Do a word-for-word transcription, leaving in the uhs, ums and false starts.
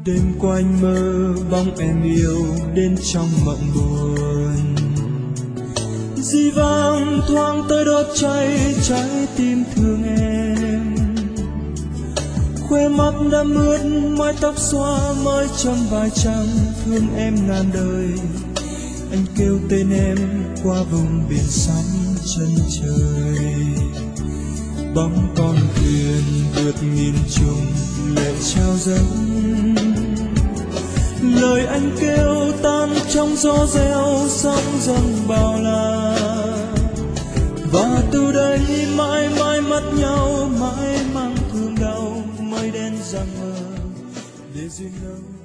Đêm qua anh mơ bóng em yêu đến trong mộng buồn, dĩ vãng thoáng tới đốt cháy trái tim thương em. Khoe mắt đã mướt, mái tóc xóa mới trong vài trăng thương em ngàn đời. Anh kêu tên em qua vùng biển sóng chân trời, bóng con thuyền vượt nghìn trùng lệ trao dâng. Lời anh kêu tan trong gió reo, sóng dâng bao la, và từ đây mãi mãi mất nhau, mãi mang thương đau mây đen giăng mờ để duyên đâu.